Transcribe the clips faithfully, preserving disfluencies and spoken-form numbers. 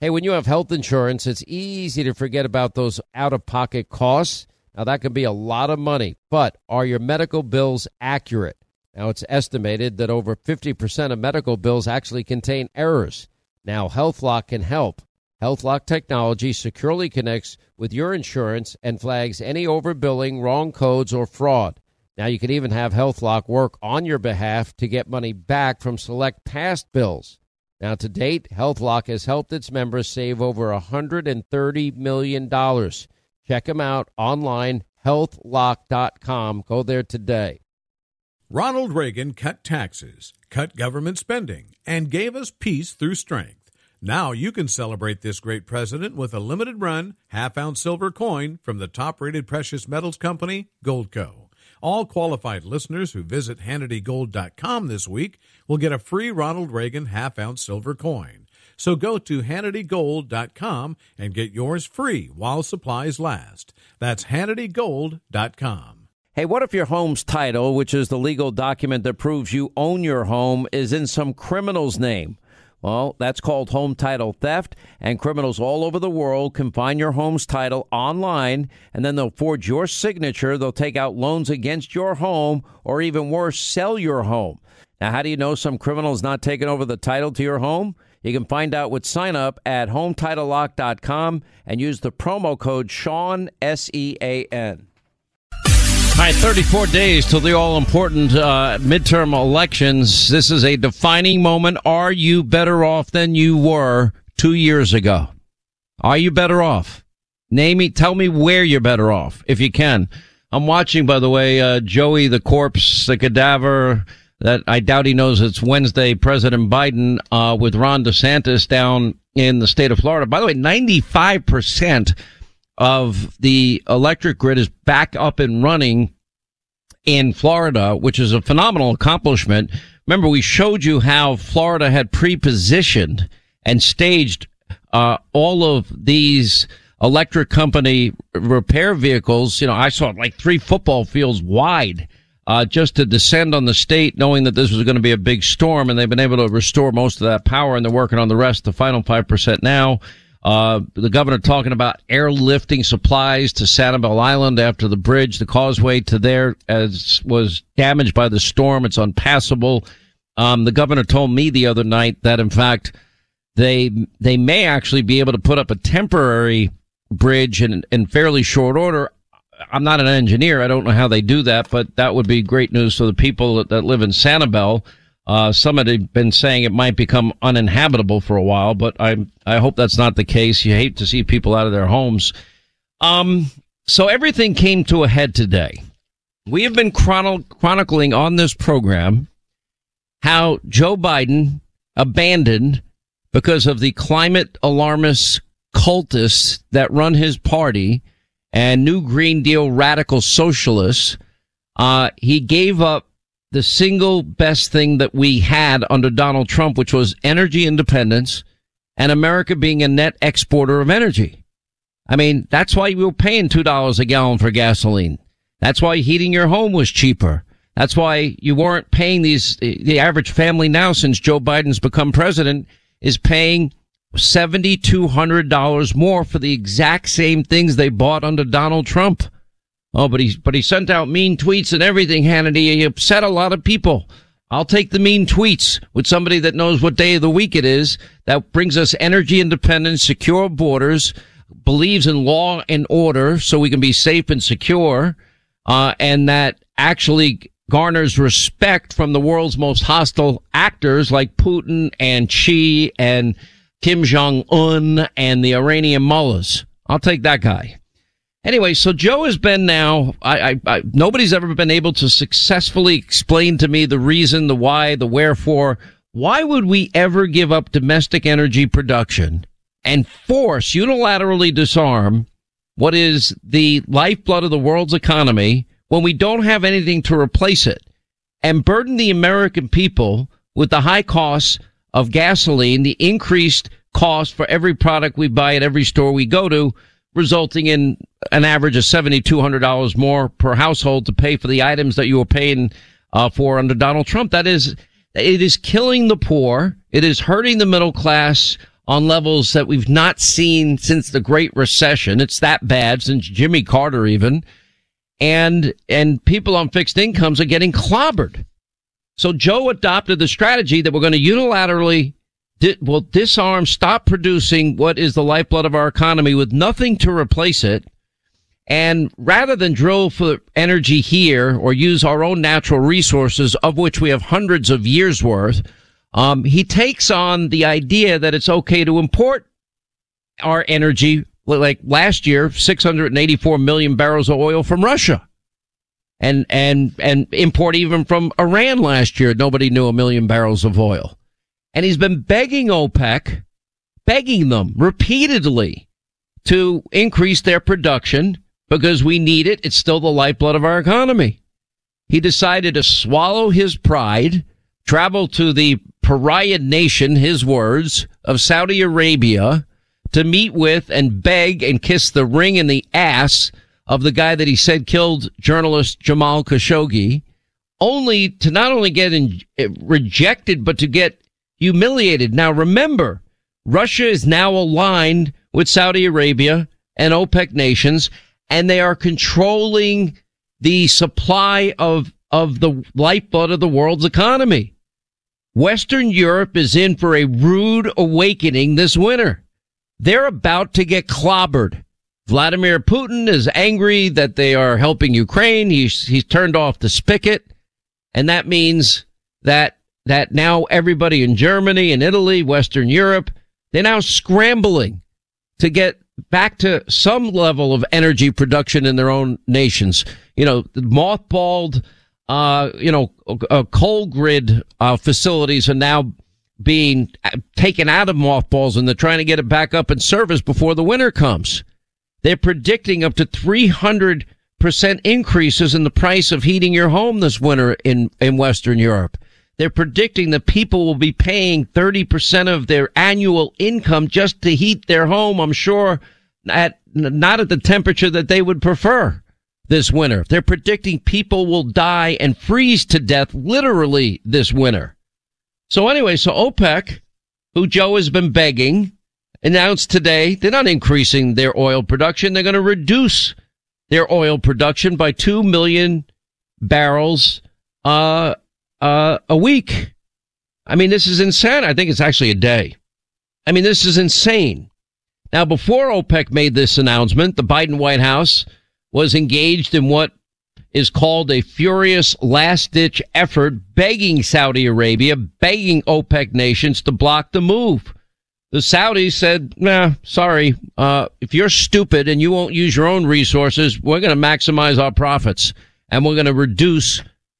Hey, when you have health insurance, it's easy to forget about those out-of-pocket costs. Now, that can be a lot of money, but are your medical bills accurate? Now, it's estimated that over fifty percent of medical bills actually contain errors. Now, HealthLock can help. HealthLock technology securely connects with your insurance and flags any overbilling, wrong codes, or fraud. Now, you can even have HealthLock work on your behalf to get money back from select past bills. Now, to date, HealthLock has helped its members save over one hundred thirty million dollars. Check them out online, health lock dot com. Go there today. Ronald Reagan cut taxes, cut government spending, and gave us peace through strength. Now you can celebrate this great president with a limited-run, half-ounce silver coin from the top-rated precious metals company, Goldco. All qualified listeners who visit Hannity Gold dot com this week will get a free Ronald Reagan half-ounce silver coin. So go to Hannity Gold dot com and get yours free while supplies last. That's Hannity Gold dot com. Hey, what if your home's title, which is the legal document that proves you own your home, is in some criminal's name? Well, that's called home title theft, and criminals all over the world can find your home's title online, and then they'll forge your signature. They'll take out loans against your home, or even worse, sell your home. Now, how do you know some criminal's not taking over the title to your home? You can find out with sign up at home title lock dot com and use the promo code Sean, S E A N. All right, thirty-four days till the all-important uh, midterm elections. This is a defining moment. Are you better off than you were two years ago? Are you better off? Name me, tell me where you're better off, if you can. I'm watching, by the way, uh, Joey the corpse, the cadaver, that I doubt he knows it's Wednesday, President Biden uh, with Ron DeSantis down in the state of Florida. By the way, ninety-five percent of the electric grid is back up and running in Florida, which is a phenomenal accomplishment. Remember, we showed you how Florida had pre-positioned and staged uh, all of these electric company repair vehicles. You know, I saw like three football fields wide uh, just to descend on the state, knowing that this was going to be a big storm, and they've been able to restore most of that power, and they're working on the rest, the final five percent now. Uh, the governor talking about airlifting supplies to Sanibel Island after the bridge, the causeway to there as was damaged by the storm. It's unpassable. Um, the governor told me the other night that, in fact, they they may actually be able to put up a temporary bridge in, in fairly short order. I'm not an engineer. I don't know how they do that, but that would be great news for the people that, that live in Sanibel. Uh, somebody had been saying it might become uninhabitable for a while, but I I hope that's not the case. You hate to see people out of their homes. Um, so everything came to a head today. We have been chron- chronicling on this program how Joe Biden abandoned, because of the climate alarmist cultists that run his party and New Green Deal radical socialists, uh, he gave up the single best thing that we had under Donald Trump, which was energy independence and America being a net exporter of energy. I mean, that's why we were paying two dollars a gallon for gasoline. That's why heating your home was cheaper. That's why you weren't paying these. The average family now, since Joe Biden's become president, is paying seven thousand two hundred dollars more for the exact same things they bought under Donald Trump. Oh, but he, but he sent out mean tweets and everything, Hannity. He upset a lot of people. I'll take the mean tweets with somebody that knows what day of the week it is, that brings us energy independence, secure borders, believes in law and order so we can be safe and secure, uh, and that actually garners respect from the world's most hostile actors like Putin and Xi and Kim Jong-un and the Iranian mullahs. I'll take that guy. Anyway, so Joe has been now, I, I, I, nobody's ever been able to successfully explain to me the reason, the why, the wherefore. Why would we ever give up domestic energy production and force, unilaterally disarm what is the lifeblood of the world's economy when we don't have anything to replace it, and burden the American people with the high costs of gasoline, the increased cost for every product we buy at every store we go to, resulting in an average of seven thousand two hundred dollars more per household to pay for the items that you were paying uh, for under Donald Trump. That is, it is killing the poor. It is hurting the middle class on levels that we've not seen since the Great Recession. It's that bad since Jimmy Carter even. And, and people on fixed incomes are getting clobbered. So Joe adopted the strategy that we're going to unilaterally di- will disarm, stop producing what is the lifeblood of our economy with nothing to replace it. And rather than drill for energy here or use our own natural resources, of which we have hundreds of years worth, um, he takes on the idea that it's okay to import our energy. Like last year, six hundred eighty-four million barrels of oil from Russia. And, and, and import even from Iran last year. Nobody knew a million barrels of oil. And he's been begging OPEC, begging them repeatedly to increase their production because we need it. It's still the lifeblood of our economy. He decided to swallow his pride, travel to the pariah nation, his words, of Saudi Arabia, to meet with and beg and kiss the ring in the ass of the guy that he said killed journalist Jamal Khashoggi, only to not only get in, rejected, but to get humiliated. Now, remember, Russia is now aligned with Saudi Arabia and OPEC nations, and they are controlling the supply of, of the lifeblood of the world's economy. Western Europe is in for a rude awakening this winter. They're about to get clobbered. Vladimir Putin is angry that they are helping Ukraine. He's, he's turned off the spigot. And that means that, that now everybody in Germany and Italy, Western Europe, they're now scrambling to get back to some level of energy production in their own nations. You know, mothballed, uh, you know, uh, coal grid, uh, facilities are now being taken out of mothballs, and they're trying to get it back up in service before the winter comes. They're predicting up to three hundred percent increases in the price of heating your home this winter in, in Western Europe. They're predicting that people will be paying thirty percent of their annual income just to heat their home, I'm sure, at not at the temperature that they would prefer this winter. They're predicting people will die and freeze to death literally this winter. So anyway, so OPEC, who Joe has been begging, announced today they're not increasing their oil production. They're going to reduce their oil production by two million barrels uh, uh, a week. I mean, this is insane. I think it's actually a day. I mean, this is insane. Now, before OPEC made this announcement, the Biden White House was engaged in what is called a furious last-ditch effort, begging Saudi Arabia, begging OPEC nations to block the move. The Saudis said, nah, sorry, uh, if you're stupid and you won't use your own resources, we're going to maximize our profits, and we're going to reduce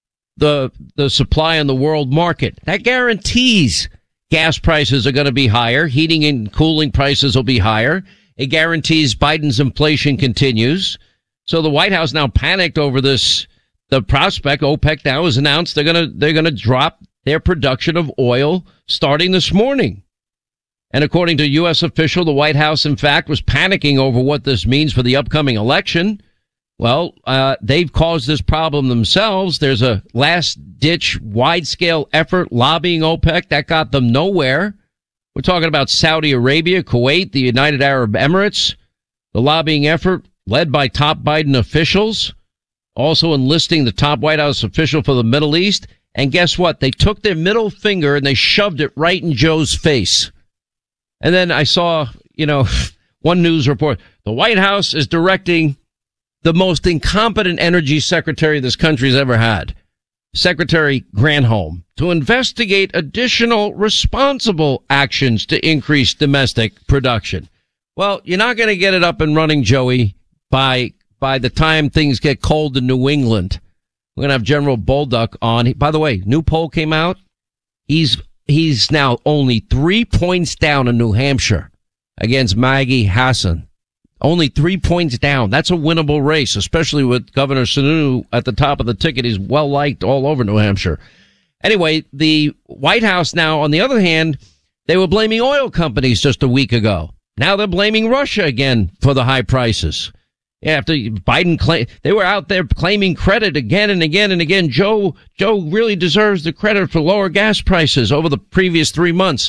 the the supply in the world market. That guarantees gas prices are going to be higher, heating and cooling prices will be higher. It guarantees Biden's inflation continues. So the White House now panicked over this. The prospect, OPEC now has announced they're going to, they're going to drop their production of oil starting this morning. And according to a U S official, the White House, in fact, was panicking over what this means for the upcoming election. Well, uh, they've caused this problem themselves. There's a last ditch wide scale effort lobbying OPEC that got them nowhere. We're talking about Saudi Arabia, Kuwait, the United Arab Emirates. The lobbying effort led by top Biden officials, also enlisting the top White House official for the Middle East. And guess what? They took their middle finger and they shoved it right in Joe's face. And then I saw, you know, one news report. The White House is directing the most incompetent energy secretary this country's ever had, Secretary Granholm, to investigate additional responsible actions to increase domestic production. Well, you're not going to get it up and running, Joey, by by the time things get cold in New England. We're going to have General Bolduc on. By the way, new poll came out. He's he's now only three points down in New Hampshire against Maggie Hassan. Only three points down. That's a winnable race, especially with Governor Sununu at the top of the ticket. He's well liked all over New Hampshire. Anyway, the White House now, on the other hand, they were blaming oil companies just a week ago. Now they're blaming Russia again for the high prices. After Biden claim, they were out there claiming credit again and again and again. Joe, Joe really deserves the credit for lower gas prices over the previous three months.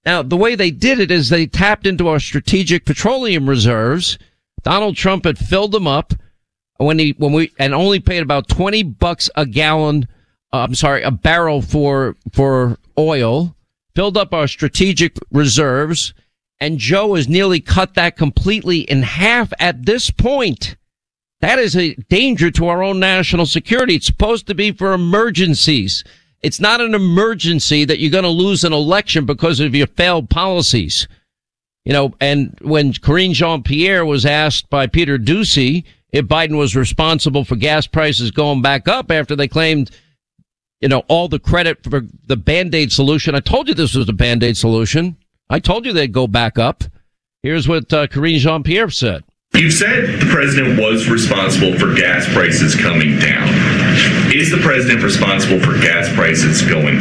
Now, the way they did it is they tapped into our strategic petroleum reserves. Donald Trump had filled them up when he, when we, and only paid about twenty bucks a gallon, uh, I'm sorry, a barrel for, for oil, filled up our strategic reserves, and Joe has nearly cut that completely in half at this point. That is a danger to our own national security. It's supposed to be for emergencies. It's not an emergency that you're going to lose an election because of your failed policies. You know, and when Karine Jean-Pierre was asked by Peter Doocy if Biden was responsible for gas prices going back up after they claimed, you know, all the credit for the Band-Aid solution. I told you this was a Band-Aid solution. I told you they'd go back up. Here's what uh, Karine Jean-Pierre said. You've said the president was responsible for gas prices coming down. Is the president responsible for gas prices going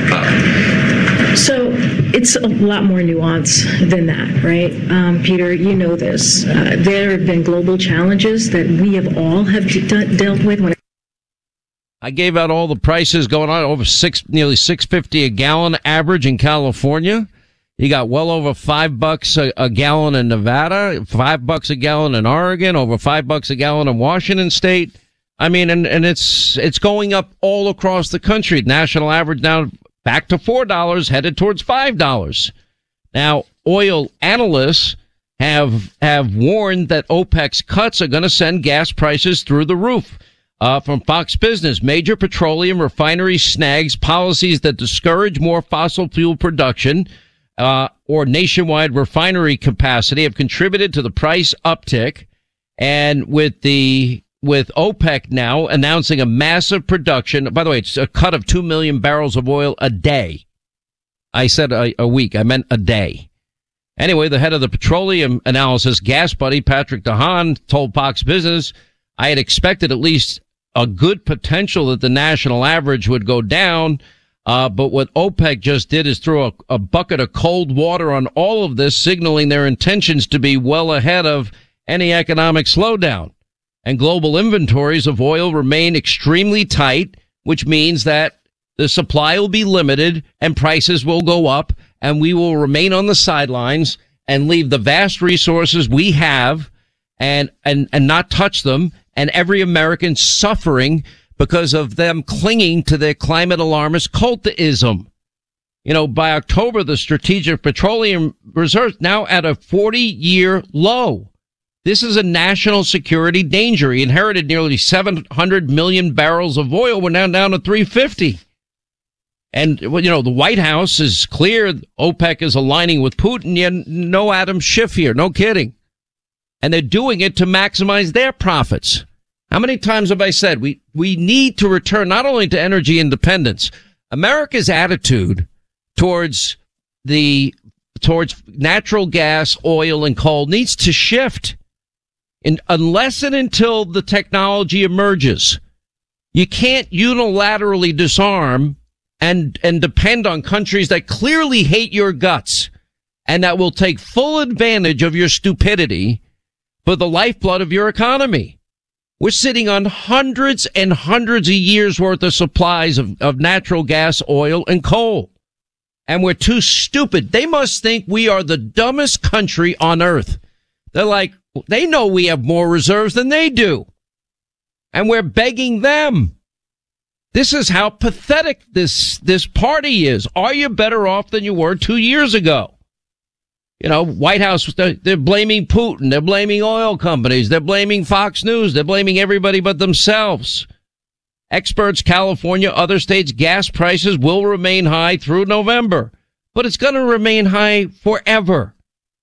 up? So it's a lot more nuanced than that, right? Um, Peter, you know this. Uh, there have been global challenges that we have all have de- dealt with. When I gave out all the prices going on over six, nearly six fifty a gallon average in California. You got well over five bucks a, a gallon in Nevada, five bucks a gallon in Oregon, over five bucks a gallon in Washington State. I mean, and, and it's, it's going up all across the country. National average now back to four dollars, headed towards five dollars. Now, oil analysts have, have warned that OPEC's cuts are going to send gas prices through the roof. Uh, from Fox Business, major petroleum refinery snags policies that discourage more fossil fuel production Uh, or nationwide refinery capacity have contributed to the price uptick. And with the, with OPEC now announcing a massive production, by the way, it's a cut of two million barrels of oil a day. I said a, a week. I meant a day. Anyway, the head of the petroleum analysis, Gas Buddy, Patrick DeHaan, told Fox Business, I had expected at least a good potential that the national average would go down. Uh, but what OPEC just did is throw a, a bucket of cold water on all of this, signaling their intentions to be well ahead of any economic slowdown. And global inventories of oil remain extremely tight, which means that the supply will be limited and prices will go up, and we will remain on the sidelines and leave the vast resources we have and, and, and not touch them, and every American suffering because of them clinging to their climate alarmist cultism. You know, by October, the Strategic Petroleum Reserve now at a forty-year low. This is a national security danger. He inherited nearly seven hundred million barrels of oil. We're now down to three fifty. And, well, you know, the White House is clear. OPEC is aligning with Putin. Yet no Adam Schiff here. No kidding. And they're doing it to maximize their profits. How many times have I said we, we need to return not only to energy independence, America's attitude towards the, towards natural gas, oil, and coal needs to shift. And unless and until the technology emerges, you can't unilaterally disarm and, and depend on countries that clearly hate your guts and that will take full advantage of your stupidity for the lifeblood of your economy. We're sitting on hundreds and hundreds of years worth of supplies of, of natural gas, oil, and coal. And we're too stupid. They must think we are the dumbest country on earth. They're like, they know we have more reserves than they do. And we're begging them. This is how pathetic this, this party is. Are you better off than you were two years ago? You know, White House, they're, they're blaming Putin. They're blaming oil companies. They're blaming Fox News. They're blaming everybody but themselves. Experts, California, other states, gas prices will remain high through November, but it's going to remain high forever.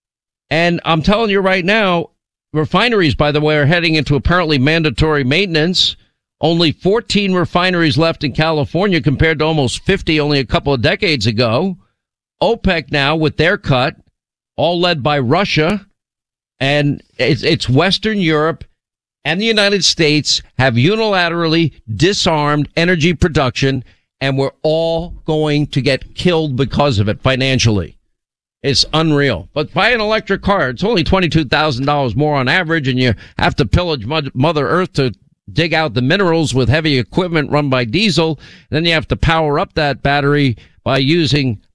And I'm telling you right now, refineries, by the way, are heading into apparently mandatory maintenance. Only fourteen refineries left in California compared to almost fifty only a couple of decades ago. OPEC now with their cut, all led by Russia, and it's, it's Western Europe and the United States have unilaterally disarmed energy production, and we're all going to get killed because of it financially. It's unreal. But buy an electric car. It's only twenty-two thousand dollars more on average, and you have to pillage Mother Earth to dig out the minerals with heavy equipment run by diesel. Then you have to power up that battery by using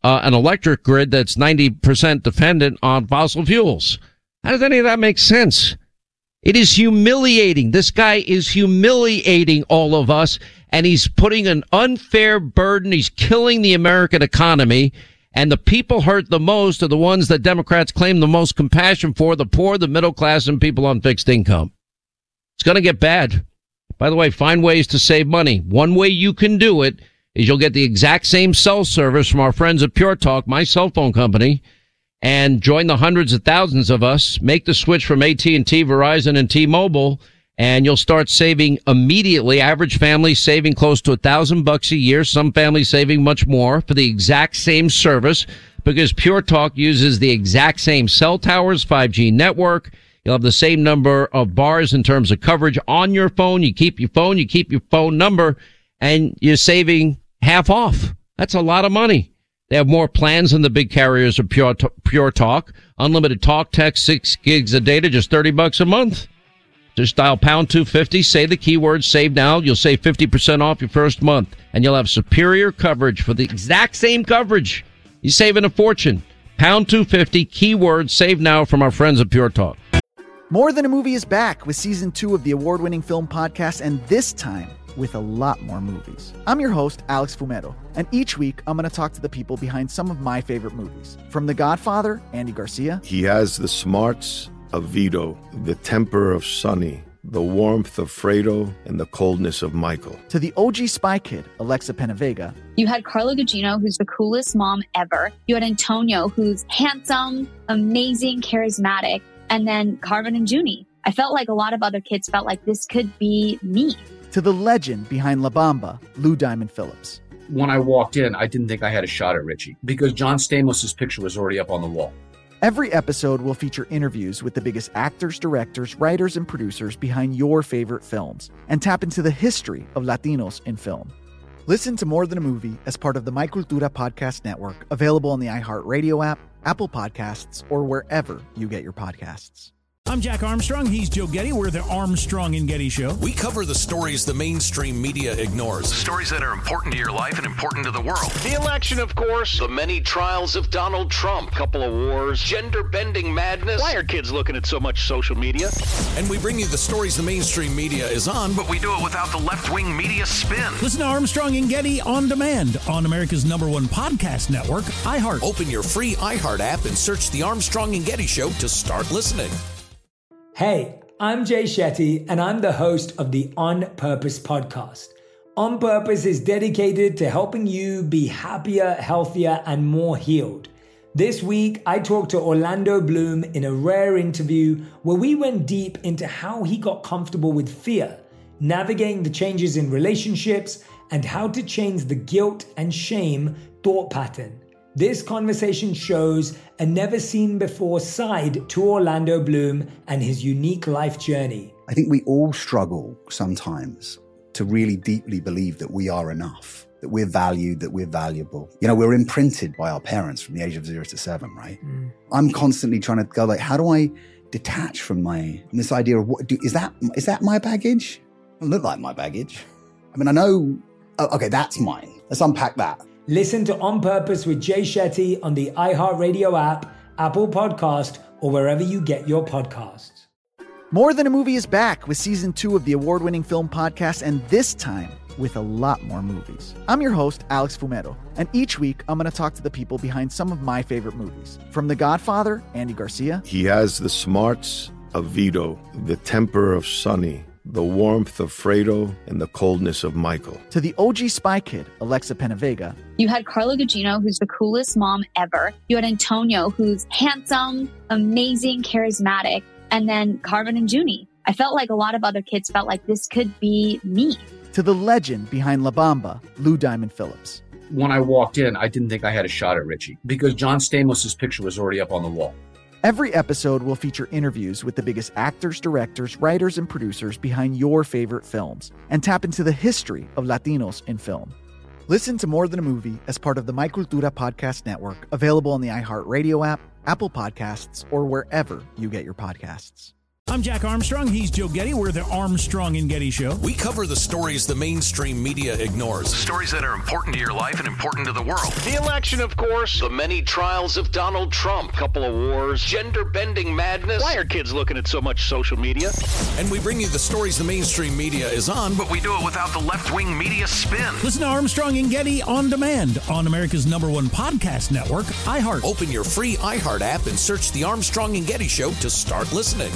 uh, an electric grid that's ninety percent dependent on fossil fuels. How does any of that make sense? It is humiliating. This guy is humiliating all of us, and he's putting an unfair burden. He's killing the American economy, and the people hurt the most are the ones that Democrats claim the most compassion for, the poor, the middle class, and people on fixed income. It's going to get bad. By the way, find ways to save money. One way you can do it is you'll get the exact same cell service from our friends at Pure Talk, my cell phone company, and join the hundreds of thousands of us. Make the switch from A T and T, Verizon, and T-Mobile, and you'll start saving immediately. Average family saving close to a thousand bucks a year. Some families saving much more for the exact same service, because Pure Talk uses the exact same cell towers, five G network. You'll have the same number of bars in terms of coverage on your phone. You keep your phone, you keep your phone number, and you're saving half off. That's a lot of money. They have more plans than the big carriers of Pure, Pure Talk. Unlimited talk, text, six gigs of data, just thirty bucks a month. Just dial pound two fifty, say the keyword save now. You'll save fifty percent off your first month, and you'll have superior coverage for the exact same coverage. You're saving a fortune. Pound two fifty, keyword save now from our friends at Pure Talk. More Than a Movie is back with season two of the award-winning film podcast, and this time with a lot more movies. I'm your host, Alex Fumero, and each week I'm going to talk to the people behind some of my favorite movies. From The Godfather, Andy Garcia. He has the smarts of Vito, the temper of Sonny, the warmth of Fredo, and the coldness of Michael. To the O G Spy Kid, Alexa Penavega. You had Carla Gugino, who's the coolest mom ever. You had Antonio, who's handsome, amazing, charismatic. And then Carmen and Junie. I felt like a lot of other kids felt like this could be me. To the legend behind La Bamba, Lou Diamond Phillips. When I walked in, I didn't think I had a shot at Richie because John Stamos' picture was already up on the wall. Every episode will feature interviews with the biggest actors, directors, writers, and producers behind your favorite films and tap into the history of Latinos in film. Listen to More Than a Movie as part of the My Cultura Podcast Network, available on the iHeartRadio app, Apple Podcasts, or wherever you get your podcasts. I'm Jack Armstrong. He's Joe Getty. We're the Armstrong and Getty Show. We cover the stories the mainstream media ignores. Stories that are important to your life and important to the world. The election, of course. The many trials of Donald Trump. Couple of wars. Gender-bending madness. Why are kids looking at so much social media? And we bring you the stories the mainstream media is on, but we do it without the left-wing media spin. Listen to Armstrong and Getty on demand on America's number one podcast network, iHeart. Open your free iHeart app and search The Armstrong and Getty Show to start listening. Hey, I'm Jay Shetty, and I'm the host of the On Purpose podcast. On Purpose is dedicated to helping you be happier, healthier, and more healed. This week, I talked to Orlando Bloom in a rare interview where we went deep into how he got comfortable with fear, navigating the changes in relationships, and how to change the guilt and shame thought pattern. This conversation shows a never-seen-before side to Orlando Bloom and his unique life journey. I think we all struggle sometimes to really deeply believe that we are enough, that we're valued, that we're valuable. You know, we're imprinted by our parents from the age of zero to seven, right? Mm. I'm constantly trying to go like, how do I detach from my, from this idea of what, do, is that, is that my baggage? It doesn't look like my baggage. I mean, I know, oh, okay, that's mine. Let's unpack that. Listen to On Purpose with Jay Shetty on the iHeartRadio app, Apple Podcast, or wherever you get your podcasts. More Than a Movie is back with season two of the award-winning film podcast, and this time with a lot more movies. I'm your host, Alex Fumero, and each week I'm going to talk to the people behind some of my favorite movies. From The Godfather, Andy Garcia. He has the smarts of Vito, the temper of Sonny, the warmth of Fredo, and the coldness of Michael. To the O G Spy Kid, Alexa Penavega. You had Carla Gugino, who's the coolest mom ever. You had Antonio, who's handsome, amazing, charismatic. And then Carmen and Junie. I felt like a lot of other kids felt like this could be me. To the legend behind La Bamba, Lou Diamond Phillips. When I walked in, I didn't think I had a shot at Richie because John Stamos' picture was already up on the wall. Every episode will feature interviews with the biggest actors, directors, writers, and producers behind your favorite films and tap into the history of Latinos in film. Listen to More Than a Movie as part of the My Cultura Podcast Network, available on the iHeartRadio app, Apple Podcasts, or wherever you get your podcasts. I'm Jack Armstrong. He's Joe Getty. We're the Armstrong and Getty Show. We cover the stories the mainstream media ignores. Stories that are important to your life and important to the world. The election, of course. The many trials of Donald Trump. Couple of wars. Gender-bending madness. Why are kids looking at so much social media? And we bring you the stories the mainstream media is on, but we do it without the left-wing media spin. Listen to Armstrong and Getty on demand on America's number one podcast network, iHeart. Open your free iHeart app and search the Armstrong and Getty Show to start listening.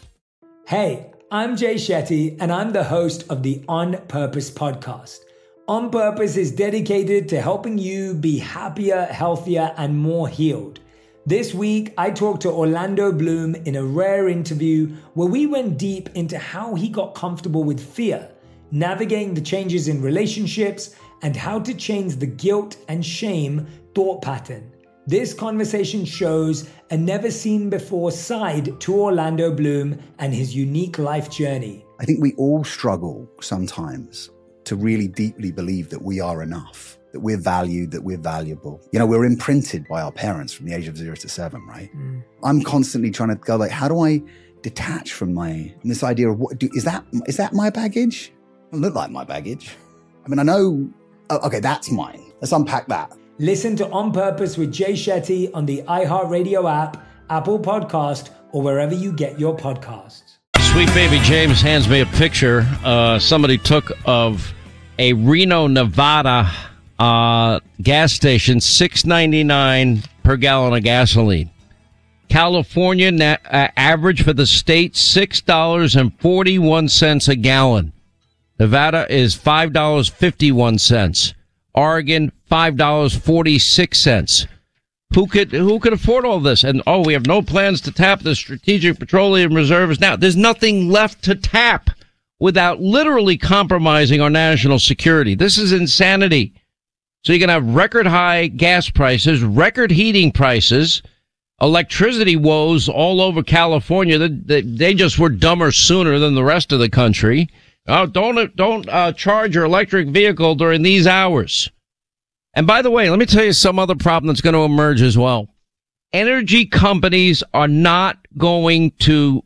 Hey, I'm Jay Shetty, and I'm the host of the On Purpose podcast. On Purpose is dedicated to helping you be happier, healthier, and more healed. This week, I talked to Orlando Bloom in a rare interview where we went deep into how he got comfortable with fear, navigating the changes in relationships, and how to change the guilt and shame thought pattern. This conversation shows a never-seen-before side to Orlando Bloom and his unique life journey. I think we all struggle sometimes to really deeply believe that we are enough, that we're valued, that we're valuable. You know, we're imprinted by our parents from the age of zero to seven, right? Mm. I'm constantly trying to go like, how do I detach from my, from this idea of what, do, is that, is that my baggage? It doesn't look like my baggage. I mean, I know, oh, okay, that's mine. Let's unpack that. Listen to On Purpose with Jay Shetty on the iHeartRadio app, Apple Podcast, or wherever you get your podcasts. Sweet baby James hands me a picture uh, somebody took of a Reno, Nevada uh, gas station, six ninety-nine per gallon of gasoline. California na- uh, average for the state, six dollars and forty-one cents a gallon. Nevada is five dollars and fifty-one cents. Oregon, five dollars and forty-six cents. Who could who could afford all this? And, oh, we have no plans to tap the strategic petroleum reserves now. There's nothing left to tap without literally compromising our national security. This is insanity. So you're going to have record high gas prices, record heating prices, electricity woes all over California. They, they just were dumber sooner than the rest of the country. Oh, don't don't uh, charge your electric vehicle during these hours. And by the way, let me tell you some other problem that's going to emerge as well. Energy companies are not going to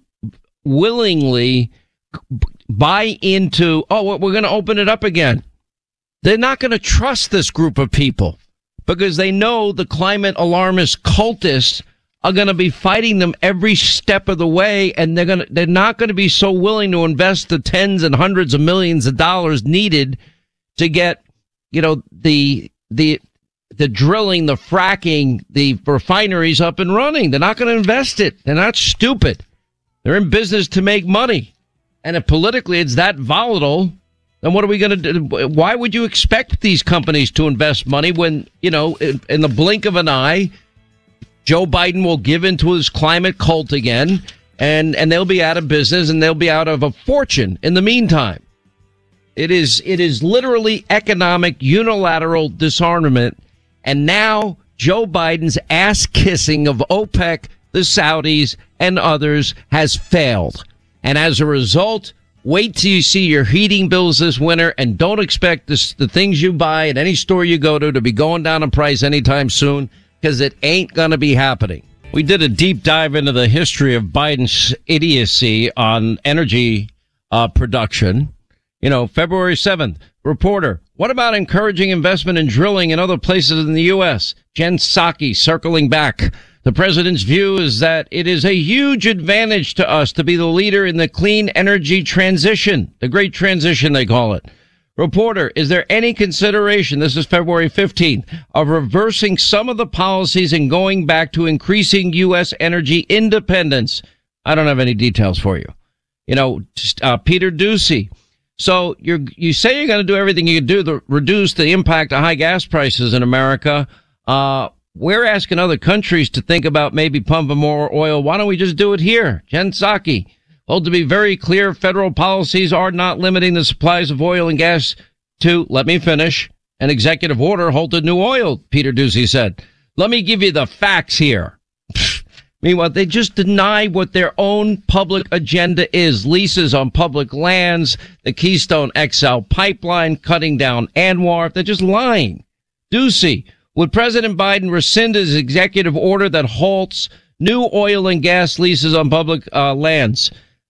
willingly buy into, oh, we're going to open it up again. They're not going to trust this group of people because they know the climate alarmist cultists are going to be fighting them every step of the way, and they're going to, they're not going to be so willing to invest the tens and hundreds of millions of dollars needed to get, you know, the, the, the drilling, the fracking, the refineries up and running. They're not going to invest it. They're not stupid. They're in business to make money. And if politically it's that volatile, then what are we going to do? Why would you expect these companies to invest money when, you know, in, in the blink of an eye, Joe Biden will give into his climate cult again, and, and they'll be out of business, and they'll be out of a fortune in the meantime. It is it is literally economic unilateral disarmament, and now Joe Biden's ass-kissing of OPEC, the Saudis, and others has failed. And as a result, wait till you see your heating bills this winter, and don't expect this, the things you buy at any store you go to to be going down in price anytime soon, because it ain't going to be happening. We did a deep dive into the history of Biden's idiocy on energy uh, production. You know, February seventh, reporter, what about encouraging investment in drilling in other places in the U S? Jen Psaki circling back. The president's view is that it is a huge advantage to us to be the leader in the clean energy transition, the great transition they call it. Reporter, is there any consideration, this is February fifteenth, of reversing some of the policies and going back to increasing U S energy independence? I don't have any details for you. You know, uh, Peter Doocy. So you're, you say you're going to do everything you can do to reduce the impact of high gas prices in America. Uh, we're asking other countries to think about maybe pumping more oil. Why don't we just do it here? Jen Psaki. Well, to be very clear, federal policies are not limiting the supplies of oil and gas to, let me finish, an executive order halted new oil, Peter Doocy said. Let me give you the facts here. Meanwhile, they just deny what their own public agenda is. Leases on public lands, the Keystone X L pipeline, cutting down ANWR. They're just lying. Doocy, would President Biden rescind his executive order that halts new oil and gas leases on public uh, lands?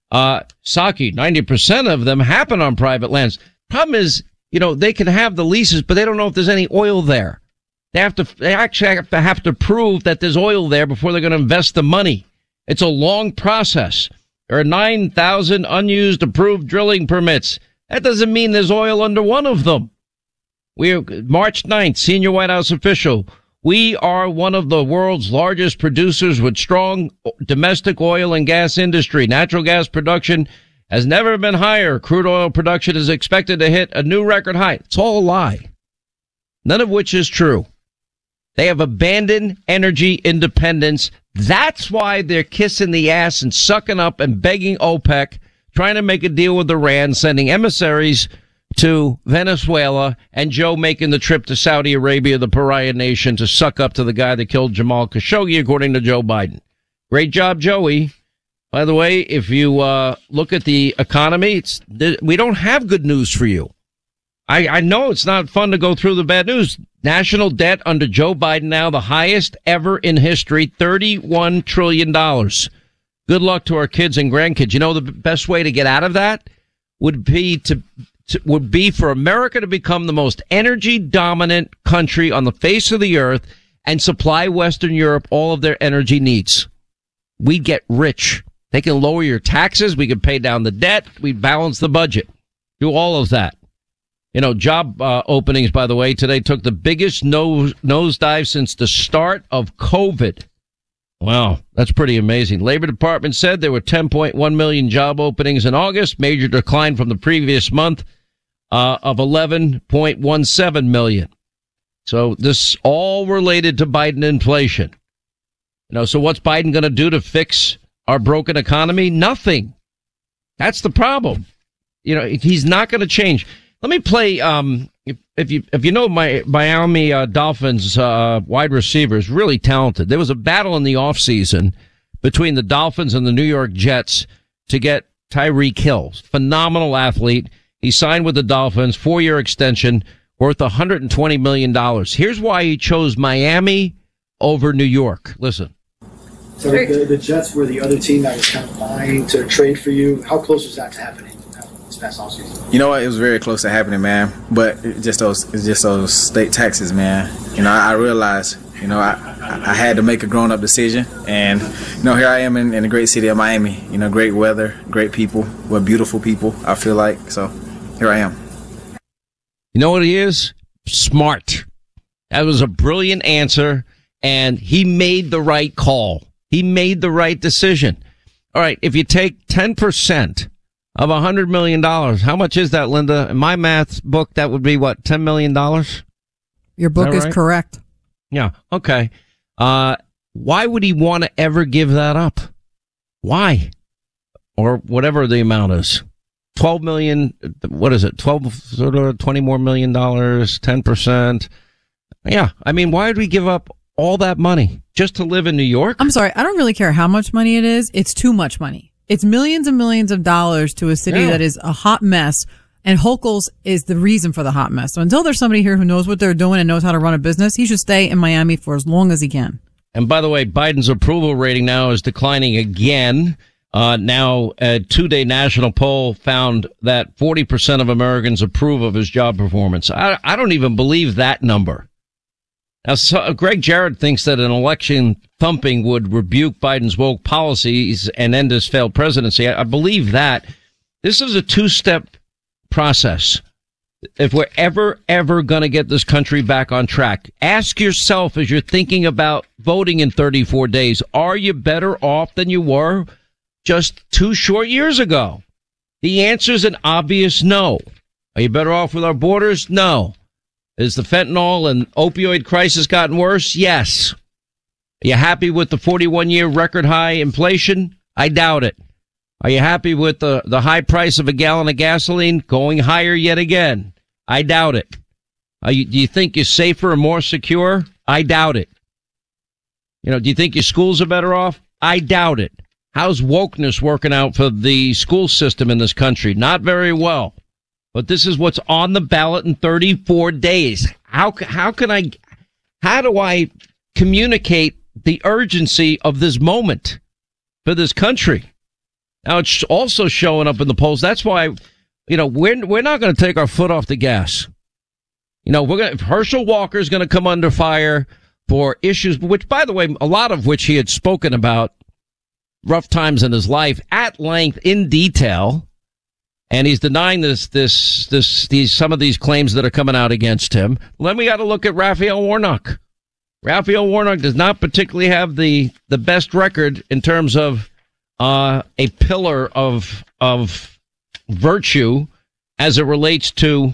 Uh, Saki, ninety percent of them happen on private lands. Problem is, you know, they can have the leases, but they don't know if there's any oil there. They have to, they actually have to have to prove that there's oil there before they're going to invest the money. It's a long process. There are nine thousand unused approved drilling permits. That doesn't mean there's oil under one of them. We're March ninth, senior White House official. We are one of the world's largest producers with strong domestic oil and gas industry. Natural gas production has never been higher. Crude oil production is expected to hit a new record high. It's all a lie. None of which is true. They have abandoned energy independence. That's why they're kissing the ass and sucking up and begging OPEC, trying to make a deal with Iran, sending emissaries to Venezuela, and Joe making the trip to Saudi Arabia, the pariah nation, to suck up to the guy that killed Jamal Khashoggi, according to Joe Biden. Great job, Joey. By the way, if you uh look at the economy, it's we don't have good news for you. I, I know it's not fun to go through the bad news. National debt under Joe Biden now the highest ever in history, thirty-one trillion dollars. Good luck to our kids and grandkids. You know, the best way to get out of that would be to, to would be for America to become the most energy dominant country on the face of the earth and supply Western Europe all of their energy needs. We'd get rich. They can lower your taxes. We can pay down the debt. We balance the budget. Do all of that. You know, job uh, openings, by the way, today took the biggest nose nosedive since the start of COVID. Wow, that's pretty amazing. Labor Department said there were ten point one million job openings in August, major decline from the previous month uh, of eleven point one seven million. So this all related to Biden inflation. You know, so what's Biden going to do to fix our broken economy? Nothing. That's the problem. You know, he's not going to change. Let me play, um, if, if you, if you know my Miami uh, Dolphins, uh, wide receivers, really talented. There was a battle in the offseason between the Dolphins and the New York Jets to get Tyreek Hill. Phenomenal athlete. He signed with the Dolphins, four year extension worth one hundred twenty million dollars. Here's why he chose Miami over New York. Listen. So the, the Jets were the other team that was kind of vying to trade for you. How close was that to happening? You know what? It was very close to happening, man. But it just those, it's just those state taxes, man. You know, I, I realized, you know, I, I had to make a grown-up decision, and you know, here I am in, in the great city of Miami. You know, great weather, great people, we're beautiful people. I feel like so. Here I am. You know what he is? Smart. That was a brilliant answer, and he made the right call. He made the right decision. All right, if you take ten percent of one hundred million dollars. How much is that, Linda? In my math book, that would be, what, ten million dollars? Your book is, is right? Correct. Yeah, okay. Uh, why would he want to ever give that up? Why? Or whatever the amount is. twelve million, what is it? twelve, sort of twenty more million dollars, ten percent. Yeah, I mean, why would we give up all that money just to live in New York? I'm sorry, I don't really care how much money it is. It's too much money. It's millions and millions of dollars to a city yeah. that is a hot mess, and Hochul's is the reason for the hot mess. So until there's somebody here who knows what they're doing and knows how to run a business, he should stay in Miami for as long as he can. And by the way, Biden's approval rating now is declining again. Uh, now, a two-day national poll found that forty percent of Americans approve of his job performance. I, I don't even believe that number. Now, so, Greg Jarrett thinks that an election thumping would rebuke Biden's woke policies and end his failed presidency. I, I believe that. This is a two-step process. If we're ever, ever going to get this country back on track, ask yourself as you're thinking about voting in thirty-four days, are you better off than you were just two short years ago? The answer is an obvious no. Are you better off with our borders? No. Is the fentanyl and opioid crisis gotten worse? Yes. Are you happy with the forty-one year record high inflation? I doubt it. Are you happy with the, the high price of a gallon of gasoline going higher yet again? I doubt it. Are you, do you think you're safer and more secure? I doubt it. You know, do you think your schools are better off? I doubt it. How's wokeness working out for the school system in this country? Not very well. But this is what's on the ballot in thirty-four days. How how can I, how do I communicate the urgency of this moment for this country? Now, it's also showing up in the polls. That's why, you know, we're, we're not going to take our foot off the gas. You know, we're going to, Herschel Walker is going to come under fire for issues, which, by the way, a lot of which he had spoken about, rough times in his life at length in detail. And he's denying this, this, this, these, some of these claims that are coming out against him. Then we got to look at Raphael Warnock. Raphael Warnock does not particularly have the, the best record in terms of, uh, a pillar of, of virtue as it relates to,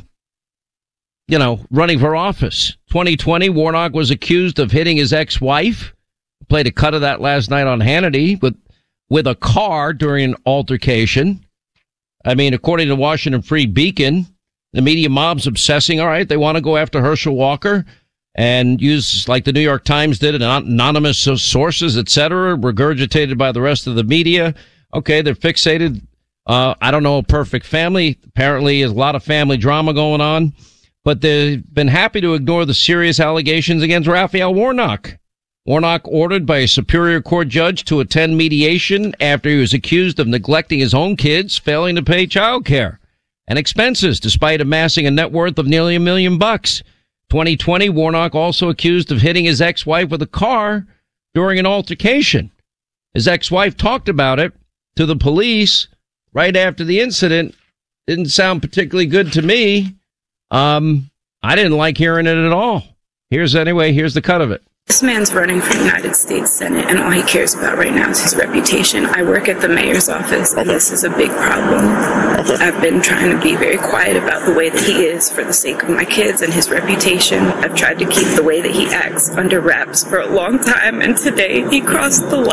you know, running for office. twenty twenty, Warnock was accused of hitting his ex-wife. Played a cut of that last night on Hannity with, with a car during an altercation. I mean, according to Washington Free Beacon, the media mob's obsessing. All right, they want to go after Herschel Walker and use, like the New York Times did, anonymous sources, et cetera, regurgitated by the rest of the media. Okay, they're fixated. Uh, I don't know, a perfect family. Apparently, there's a lot of family drama going on. But they've been happy to ignore the serious allegations against Raphael Warnock. Warnock ordered by a Superior Court judge to attend mediation after he was accused of neglecting his own kids, failing to pay child care and expenses, despite amassing a net worth of nearly a million bucks. twenty twenty, Warnock also accused of hitting his ex-wife with a car during an altercation. His ex-wife talked about it to the police right after the incident. Didn't sound particularly good to me. Um, I didn't like hearing it at all. Here's anyway, here's the cut of it. This man's running for United States Senate, and all he cares about right now is his reputation. I work at the mayor's office, and this is a big problem. I've been trying to be very quiet about the way that he is for the sake of my kids and his reputation. I've tried to keep the way that he acts under wraps for a long time, and today he crossed the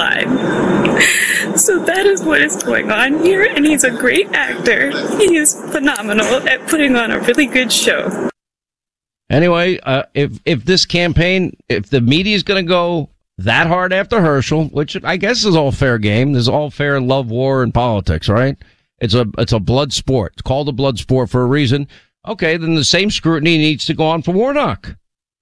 line. So that is what is going on here, and he's a great actor. He is phenomenal at putting on a really good show. Anyway, uh, if if this campaign, if the media is going to go that hard after Herschel, which I guess is all fair game, there's all fair love war in politics, right? It's a it's a blood sport. It's called a blood sport for a reason. Okay, then the same scrutiny needs to go on for Warnock.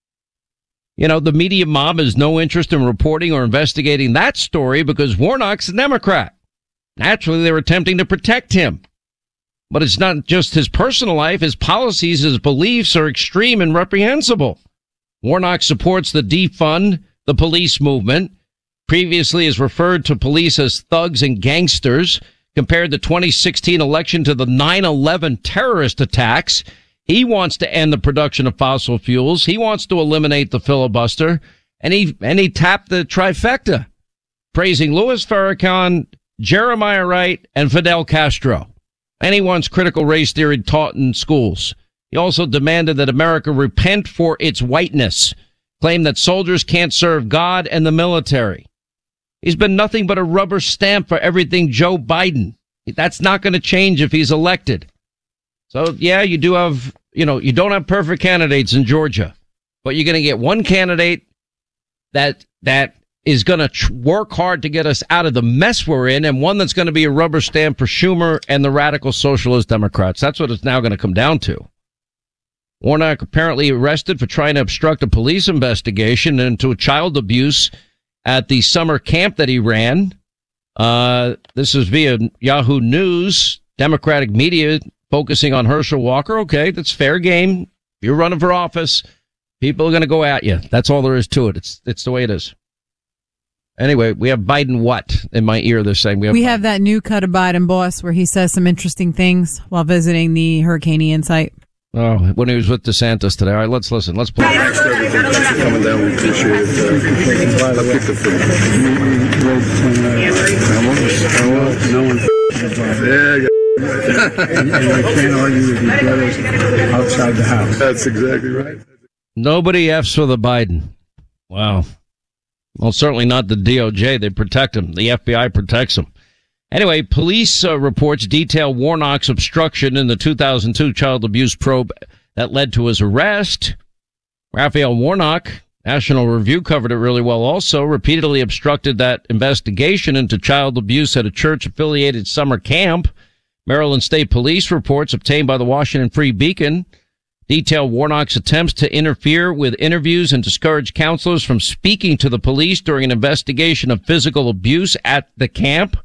You know, the media mob has no interest in reporting or investigating that story because Warnock's a Democrat. Naturally, they're attempting to protect him. But it's not just his personal life. His policies, his beliefs are extreme and reprehensible. Warnock supports the defund the police movement. Previously has referred to police as thugs and gangsters. Compared the twenty sixteen election to the nine eleven terrorist attacks. He wants to end the production of fossil fuels. He wants to eliminate the filibuster. And he, and he tapped the trifecta, praising Louis Farrakhan, Jeremiah Wright, and Fidel Castro. And he wants critical race theory taught in schools. He also demanded that America repent for its whiteness, claimed that soldiers can't serve God and the military. He's been nothing but a rubber stamp for everything Joe Biden. That's not going to change if he's elected. So, yeah, you do have, you know, you don't have perfect candidates in Georgia, but you're going to get one candidate that, that is going to tr- work hard to get us out of the mess we're in, and one that's going to be a rubber stamp for Schumer and the radical socialist Democrats. That's what it's now going to come down to. Warnock apparently arrested for trying to obstruct a police investigation into child abuse at the summer camp that he ran. Uh, this is via Yahoo News, Democratic media focusing on Herschel Walker. Okay, that's fair game. If you're running for office, people are going to go at you. That's all there is to it. It's, it's the way it is. Anyway, we have Biden what in my ear this saying. We have, we have that new cut of Biden boss where he says some interesting things while visiting the Hurricane Ian site. Oh, when he was with DeSantis today. All right, let's listen. Let's play. Thanks for everything. Thanks for coming down. We appreciate it. Uh, I picked the food. No one. Yeah, yeah. and, and I can't argue with your brothers outside the house. That's exactly right. Nobody F's for the Biden. Wow. Well, certainly not the D O J. They protect him. The F B I protects him. Anyway, police uh, reports detail Warnock's obstruction in the two thousand two child abuse probe that led to his arrest. Raphael Warnock, National Review covered it really well also, repeatedly obstructed that investigation into child abuse at a church-affiliated summer camp. Maryland State Police reports obtained by the Washington Free Beacon detail Warnock's attempts to interfere with interviews and discourage counselors from speaking to the police during an investigation of physical abuse at the camp.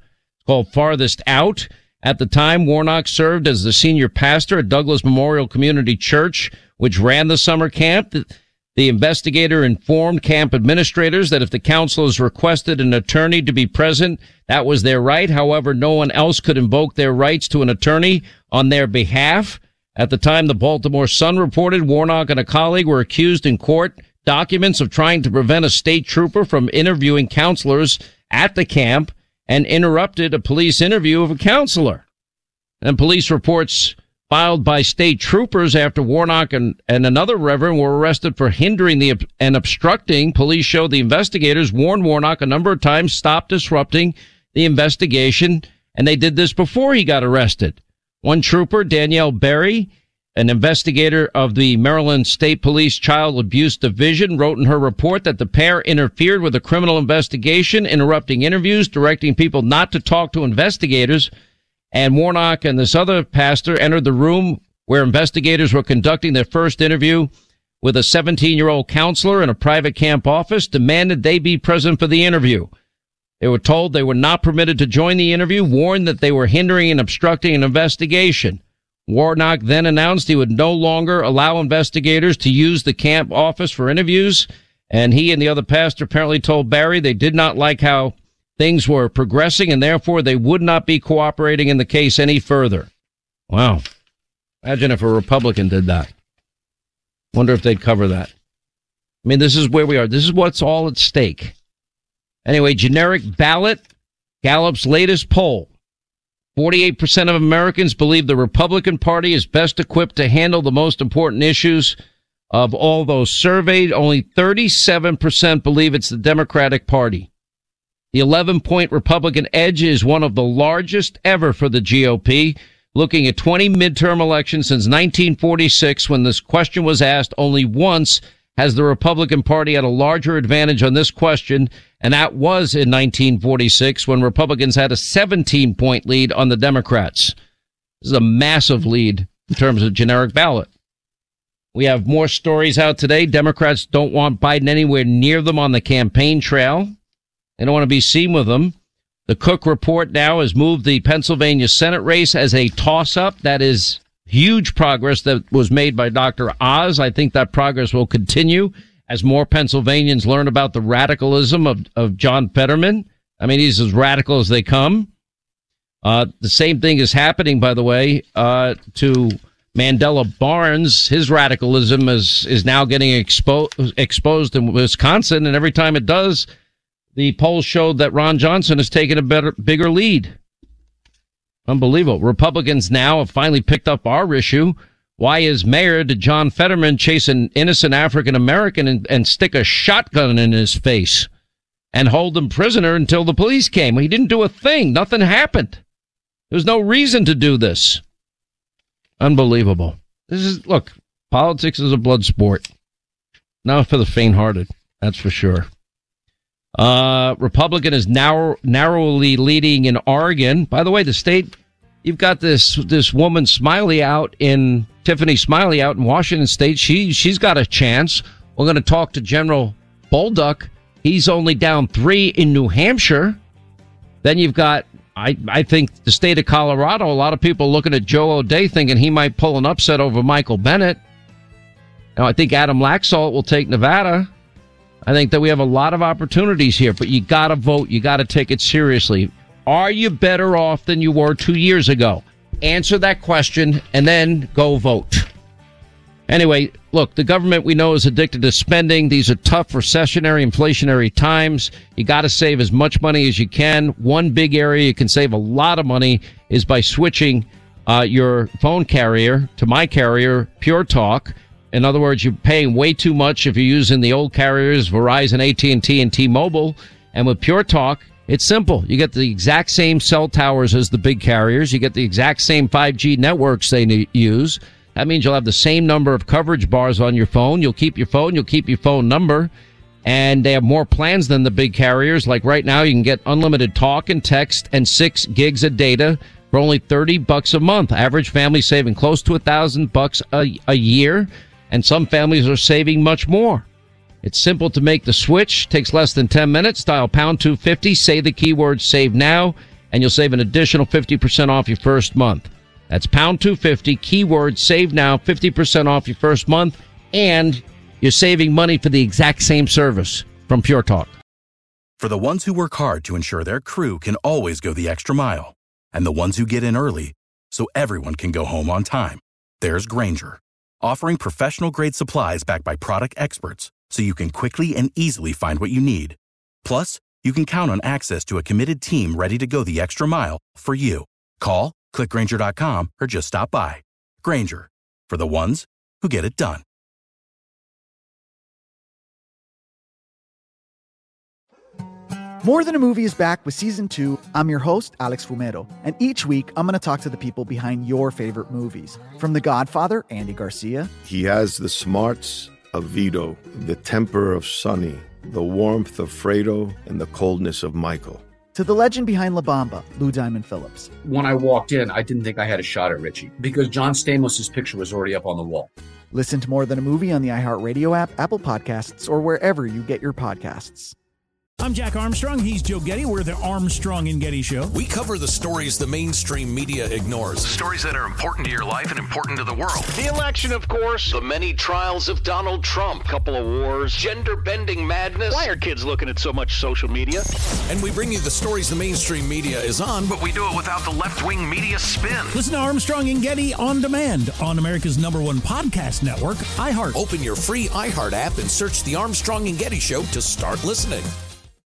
called Farthest Out. At the time, Warnock served as the senior pastor at Douglas Memorial Community Church, which ran the summer camp. The, the investigator informed camp administrators that if the counselors requested an attorney to be present, that was their right. However, no one else could invoke their rights to an attorney on their behalf. At the time, the Baltimore Sun reported Warnock and a colleague were accused in court documents of trying to prevent a state trooper from interviewing counselors at the camp and interrupted a police interview of a counselor. And police reports filed by state troopers after Warnock and, and another reverend were arrested for hindering the and obstructing. Police showed the investigators warned Warnock a number of times, stop disrupting the investigation, and they did this before he got arrested. One trooper, Danielle Berry, an investigator of the Maryland State Police Child Abuse Division, wrote in her report that the pair interfered with a criminal investigation, interrupting interviews, directing people not to talk to investigators. And Warnock and this other pastor entered the room where investigators were conducting their first interview with a seventeen-year-old counselor in a private camp office, demanded they be present for the interview. They were told they were not permitted to join the interview, warned that they were hindering and obstructing an investigation. Warnock then announced he would no longer allow investigators to use the camp office for interviews, and he and the other pastor apparently told Barry they did not like how things were progressing, and therefore they would not be cooperating in the case any further. Wow. Imagine if a Republican did that. Wonder if they'd cover that. I mean, this is where we are. This is what's all at stake. Anyway, generic ballot, Gallup's latest poll. forty-eight percent of Americans believe the Republican Party is best equipped to handle the most important issues. Of all those surveyed, only thirty-seven percent believe it's the Democratic Party. The eleven-point Republican edge is one of the largest ever for the G O P. Looking at twenty midterm elections since nineteen forty-six, when this question was asked, only once has the Republican Party had a larger advantage on this question, and that was in nineteen forty-six, when Republicans had a seventeen-point lead on the Democrats. This is a massive lead in terms of generic ballot. We have more stories out today. Democrats don't want Biden anywhere near them on the campaign trail. They don't want to be seen with them. The Cook report now has moved the Pennsylvania Senate race as a toss-up. That is huge progress that was made by Doctor Oz. I think that progress will continue as more Pennsylvanians learn about the radicalism of, of John Fetterman. I mean, he's as radical as they come. Uh, the same thing is happening, by the way, uh, to Mandela Barnes. His radicalism is, is now getting expo- exposed in Wisconsin, and every time it does, the polls showed that Ron Johnson has taken a better, bigger lead. Unbelievable. Republicans now have finally picked up our issue. Why is Mayor did John Fetterman chase an innocent African American and, and stick a shotgun in his face and hold him prisoner until the police came? He didn't do a thing. Nothing happened. There's no reason to do this. Unbelievable. This is, look, politics is a blood sport. Not for the faint-hearted. That's for sure. Uh, Republican is narrow, narrowly leading in Oregon. By the way, the state, you've got this, this woman Smiley out in, Tiffany Smiley out in Washington State. She, she's got a chance. We're going to talk to General Bolduc. He's only down three in New Hampshire. Then you've got, I, I think the state of Colorado, a lot of people looking at Joe O'Dea thinking he might pull an upset over Michael Bennet. Now, I think Adam Laxalt will take Nevada. I think that we have a lot of opportunities here, but you got to vote. You got to take it seriously. Are you better off than you were two years ago? Answer that question and then go vote. Anyway, look, the government we know is addicted to spending. These are tough recessionary, inflationary times. You got to save as much money as you can. One big area you can save a lot of money is by switching uh, your phone carrier to my carrier, Pure Talk. In other words, you're paying way too much if you're using the old carriers, Verizon, A T and T, and T-Mobile. And with Pure Talk, it's simple. You get the exact same cell towers as the big carriers. You get the exact same five G networks they use. That means you'll have the same number of coverage bars on your phone. You'll keep your phone. You'll keep your phone number. And they have more plans than the big carriers. Like right now, you can get unlimited talk and text and six gigs of data for only thirty bucks a month. Average family saving close to a thousand bucks a, a year. And some families are saving much more. It's simple to make the switch. Takes less than ten minutes. Dial pound two fifty. Say the keyword save now and you'll save an additional fifty percent off your first month. That's pound two fifty, keyword save now, fifty percent off your first month, and you're saving money for the exact same service from Pure Talk. For the ones who work hard to ensure their crew can always go the extra mile, and the ones who get in early so everyone can go home on time, there's Grainger, offering professional-grade supplies backed by product experts so you can quickly and easily find what you need. Plus, you can count on access to a committed team ready to go the extra mile for you. Call, click Grainger dot com, or just stop by. Grainger, for the ones who get it done. More Than a Movie is back with season two. I'm your host, Alex Fumero, and each week I'm going to talk to the people behind your favorite movies. From The Godfather, Andy Garcia. He has the smarts of Vito, the temper of Sonny, the warmth of Fredo, and the coldness of Michael. To the legend behind La Bamba, Lou Diamond Phillips. When I walked in, I didn't think I had a shot at Richie because John Stamos' picture was already up on the wall. Listen to More Than a Movie on the iHeartRadio app, Apple Podcasts, or wherever you get your podcasts. I'm Jack Armstrong. He's Joe Getty. We're the Armstrong and Getty Show. We cover the stories the mainstream media ignores. Stories that are important to your life and important to the world. The election, of course. The many trials of Donald Trump. Couple of wars. Gender-bending madness. Why are kids looking at so much social media? And we bring you the stories the mainstream media is on, but we do it without the left-wing media spin. Listen to Armstrong and Getty on demand on America's number one podcast network, iHeart. Open your free iHeart app and search the Armstrong and Getty Show to start listening.